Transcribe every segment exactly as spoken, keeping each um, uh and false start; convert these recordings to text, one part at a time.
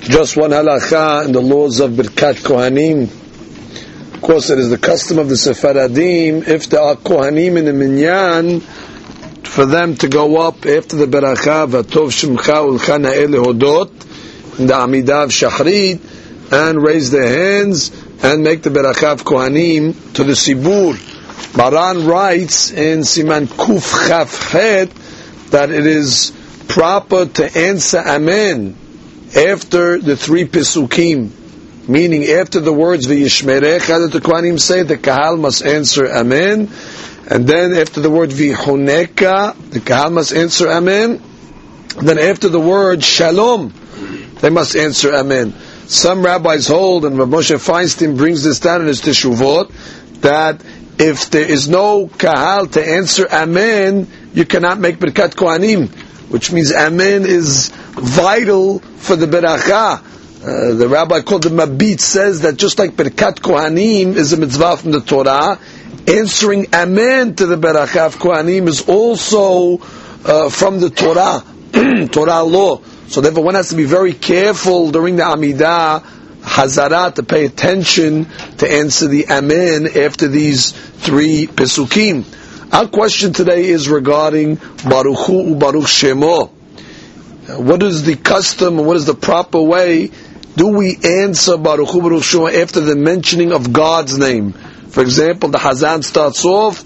Just one halacha in the laws of Birkat Kohanim. Of course, it is the custom of the Sephardim, if there are Kohanim in the minyan, for them to go up after the Beracha, V'tov Shemcha Ulcha Na'eh Lehodot, in the Amidah of Shachrit, and raise their hands, and make the Beracha of Kohanim to the Sibur. Maran writes in Siman Kuf Chaf Het that it is proper to answer Amen after the three Pesukim, meaning after the words V'yishmerecha that the Kohanim say, the Kahal must answer Amen, and then after the word V'honeka, the Kahal must answer Amen, and then after the word Shalom, they must answer Amen. Some rabbis hold, and Rav Moshe Feinstein brings this down in his Teshuvot, that if there is no Kahal to answer Amen, you cannot make Birkat Kohanim, which means Amen is vital for the Beracha. Uh, the rabbi called the Mabit says that just like Birkat Kohanim is a mitzvah from the Torah, answering Amen to the Beracha of Kohanim is also uh, from the Torah, Torah law. So therefore one has to be very careful during the Amidah, Hazara, to pay attention to answer the Amen after these three Pesukim. Our question today is regarding Baruch Hu Baruch Shemo. What is the custom and what is the proper way? Do we answer Baruch Hu Baruch Shemo after the mentioning of God's name? For example, the Hazan starts off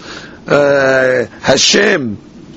uh, Hashem,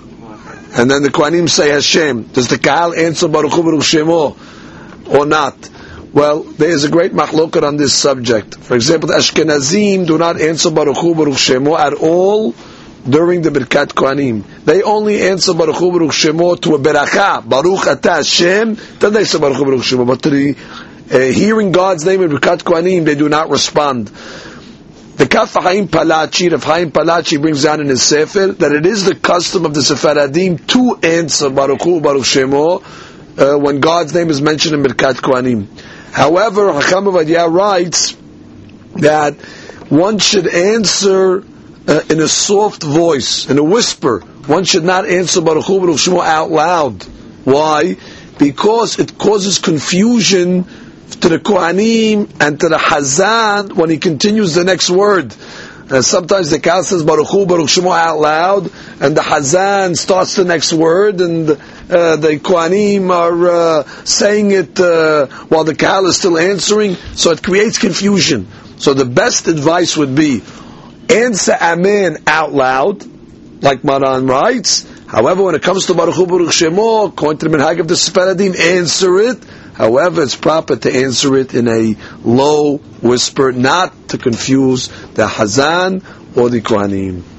and then the Kohanim say Hashem. Does the Kahal answer Baruch Hu Baruch Shemo or not? Well, there is a great machloket on this subject. For example, the Ashkenazim do not answer Baruch Hu Baruch Shemo at all during the Birkat Kohanim. They only answer Baruch Hu Baruch Shemo to a Beracha, Baruch Ata Hashem, then they say Baruch Hu Baruch Shemo. But to the uh, hearing God's name in Birkat Kohanim, they do not respond. The Kaf Chaim Palachi, Rav Chaim Palachi brings down in his Sefer that it is the custom of the Sephardim to answer Baruch Hu Baruch Shemo uh, when God's name is mentioned in Birkat Kohanim. However, Hacham Ovadia writes that one should answer uh, in a soft voice, in a whisper. One should not answer Baruch Hu Baruch Shemo out loud. Why? Because it causes confusion to the Kohanim and to the Hazan when he continues the next word. Uh, sometimes the Kahal says Baruch Hu Baruch Shemo out loud, and the Hazan starts the next word, and uh, the Kohanim are uh, saying it uh, while the Kahal is still answering, so it creates confusion. So the best advice would be answer Amen out loud, like Maran writes. However, when it comes to Baruch Hu Baruch Shemo, according to the Minhag of the Sephardim, answer it. However, it's proper to answer it in a low whisper, not to confuse the Hazan or the Kohanim.